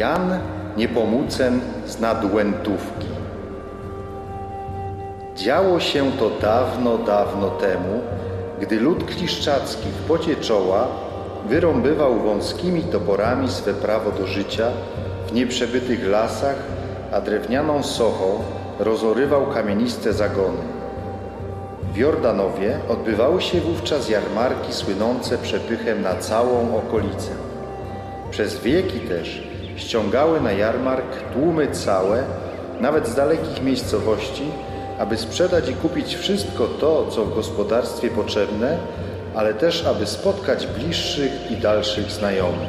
Jan Niepomucen z Nadłętówki. Działo się to dawno, dawno temu, gdy lud kliszczacki w pocie czoła wyrąbywał wąskimi toporami swe prawo do życia w nieprzebytych lasach, a drewnianą sochą rozorywał kamieniste zagony. W Jordanowie odbywały się wówczas jarmarki słynące przepychem na całą okolicę. Przez wieki też ściągały na jarmark tłumy całe, nawet z dalekich miejscowości, aby sprzedać i kupić wszystko to, co w gospodarstwie potrzebne, ale też aby spotkać bliższych i dalszych znajomych.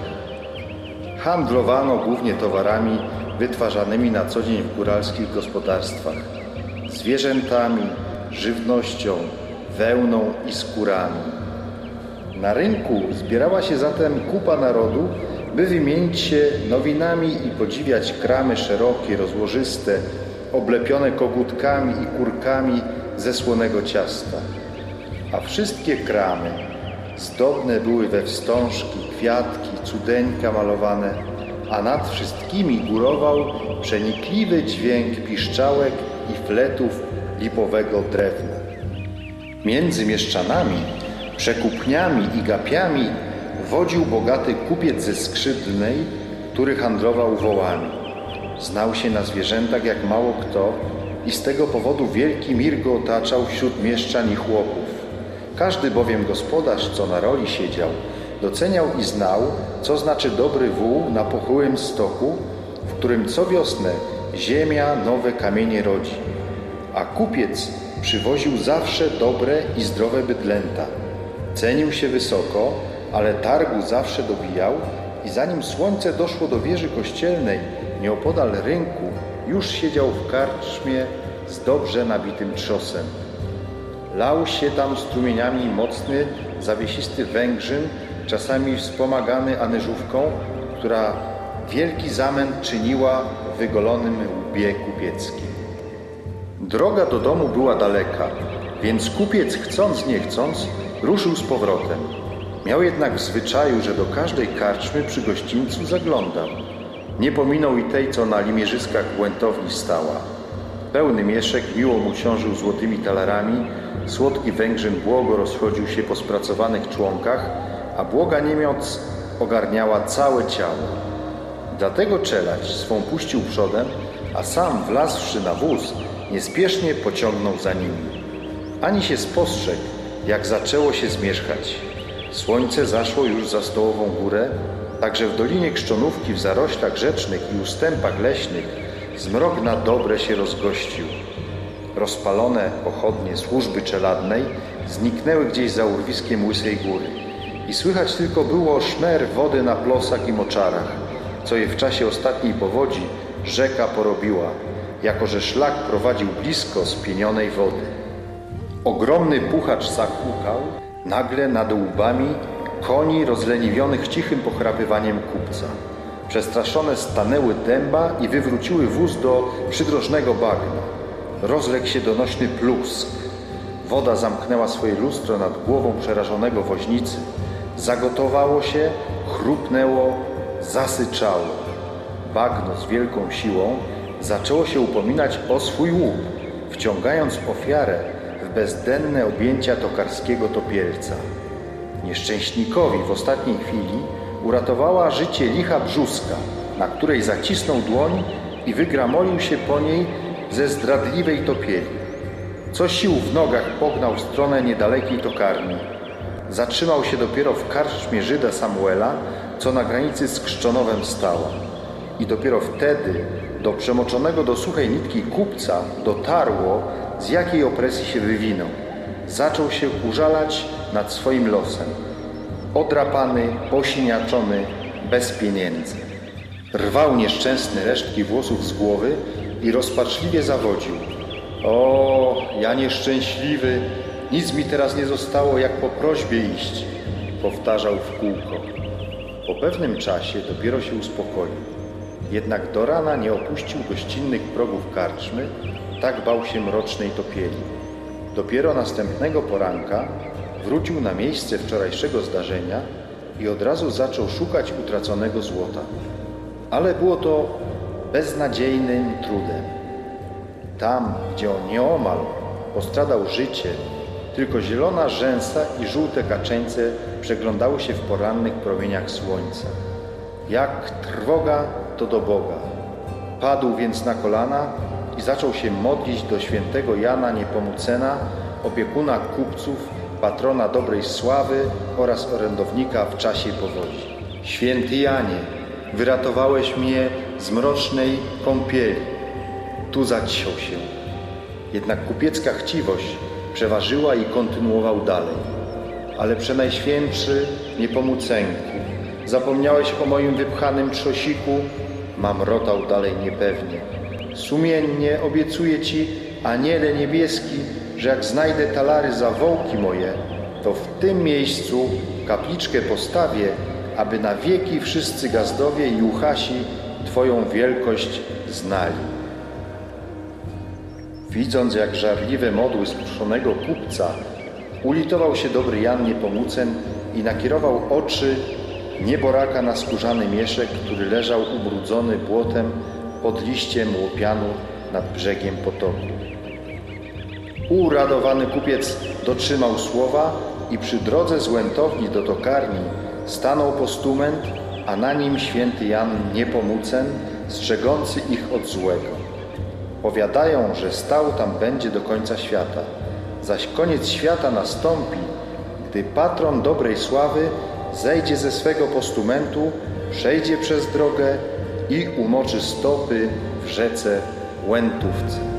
Handlowano głównie towarami wytwarzanymi na co dzień w góralskich gospodarstwach, zwierzętami, żywnością, wełną i skórami. Na rynku zbierała się zatem kupa narodu, by wymienić się nowinami i podziwiać kramy szerokie, rozłożyste, oblepione kogutkami i kurkami ze słonego ciasta. A wszystkie kramy zdobne były we wstążki, kwiatki, cudeńka malowane, a nad wszystkimi górował przenikliwy dźwięk piszczałek i fletów lipowego drewna. Między mieszczanami, przekupniami i gapiami wodził bogaty kupiec ze Skrzydlnej, który handlował wołami. Znał się na zwierzętach jak mało kto i z tego powodu wielki mir go otaczał wśród mieszczan i chłopów. Każdy bowiem gospodarz, co na roli siedział, doceniał i znał, co znaczy dobry wół na pochyłym stoku, w którym co wiosnę ziemia nowe kamienie rodzi. A kupiec przywoził zawsze dobre i zdrowe bydlęta. Cenił się wysoko, ale targu zawsze dobijał i zanim słońce doszło do wieży kościelnej, nieopodal rynku, już siedział w karczmie z dobrze nabitym trzosem. Lał się tam strumieniami mocny, zawiesisty Węgrzyn, czasami wspomagany anyżówką, która wielki zamęt czyniła w wygolonym łbie kupieckim. Droga do domu była daleka, więc kupiec chcąc nie chcąc ruszył z powrotem. Miał jednak w zwyczaju, że do każdej karczmy przy gościńcu zaglądał. Nie pominął i tej, co na limierzyskach Błętowni stała. Pełny mieszek miło mu ciążył złotymi talarami, słodki Węgrzyn błogo rozchodził się po spracowanych członkach, a błoga niemiąc ogarniała całe ciało. Dlatego czelać swą puścił przodem, a sam wlazłszy na wóz, niespiesznie pociągnął za nimi. Ani się spostrzegł, jak zaczęło się zmierzchać. Słońce zaszło już za Stołową Górę, także w Dolinie Krzczonówki w zaroślach rzecznych i ustępach leśnych zmrok na dobre się rozgościł. Rozpalone pochodnie służby czeladnej zniknęły gdzieś za urwiskiem Łysej Góry i słychać tylko było szmer wody na plosach i moczarach, co je w czasie ostatniej powodzi rzeka porobiła, jako że szlak prowadził blisko spienionej wody. Ogromny puchacz zakłukał nagle nad łbami koni rozleniwionych cichym pochrapywaniem kupca. Przestraszone stanęły dęba i wywróciły wóz do przydrożnego bagna. Rozległ się donośny plusk. Woda zamknęła swoje lustro nad głową przerażonego woźnicy. Zagotowało się, chrupnęło, zasyczało. Bagno z wielką siłą zaczęło się upominać o swój łup, wciągając ofiarę w bezdenne objęcia tokarskiego topielca. Nieszczęśnikowi w ostatniej chwili uratowała życie licha brzuska, na której zacisnął dłoń i wygramolił się po niej ze zdradliwej topieli. Co sił w nogach pognał w stronę niedalekiej tokarni. Zatrzymał się dopiero w karczmie Żyda Samuela, co na granicy z Krzczonowem stała. I dopiero wtedy do przemoczonego do suchej nitki kupca dotarło, z jakiej opresji się wywinął. Zaczął się użalać nad swoim losem. Odrapany, posiniaczony, bez pieniędzy. Rwał nieszczęsny resztki włosów z głowy i rozpaczliwie zawodził. O, ja nieszczęśliwy, nic mi teraz nie zostało, jak po prośbie iść, powtarzał w kółko. Po pewnym czasie dopiero się uspokoił. Jednak do rana nie opuścił gościnnych progów karczmy, tak bał się mrocznej topieli. Dopiero następnego poranka wrócił na miejsce wczorajszego zdarzenia i od razu zaczął szukać utraconego złota. ale było to beznadziejnym trudem. Tam, gdzie on nieomal postradał życie, tylko zielona rzęsa i żółte kaczeńce przeglądały się w porannych promieniach słońca. Jak trwoga to do Boga. Padł więc na kolana i zaczął się modlić do świętego Jana Niepomucena, opiekuna kupców, patrona dobrej sławy oraz orędownika w czasie powodzi. Święty Janie, wyratowałeś mnie z mrocznej kąpieli. Tu zaciął się. Jednak kupiecka chciwość przeważyła i kontynuował dalej. Ale przenajświętszy Niepomucenku, zapomniałeś o moim wypchanym trzosiku? Mamrotał dalej niepewnie. Sumiennie obiecuję ci, aniele niebieski, że jak znajdę talary za wołki moje, to w tym miejscu kapliczkę postawię, aby na wieki wszyscy gazdowie i uchasi Twoją wielkość znali. Widząc, jak żarliwe modły skruszonego kupca, ulitował się dobry Jan Niepomucen i nakierował oczy nieboraka na skórzany mieszek, który leżał ubrudzony błotem pod liściem łopianu nad brzegiem potoku. Uradowany kupiec dotrzymał słowa i przy drodze z Łętowni do tokarni stanął postument, a na nim święty Jan Niepomucen, strzegący ich od złego. Powiadają, że stał tam będzie do końca świata, zaś koniec świata nastąpi, gdy patron dobrej sławy zejdzie ze swego postumentu, przejdzie przez drogę i umoczy stopy w rzece Łętówce.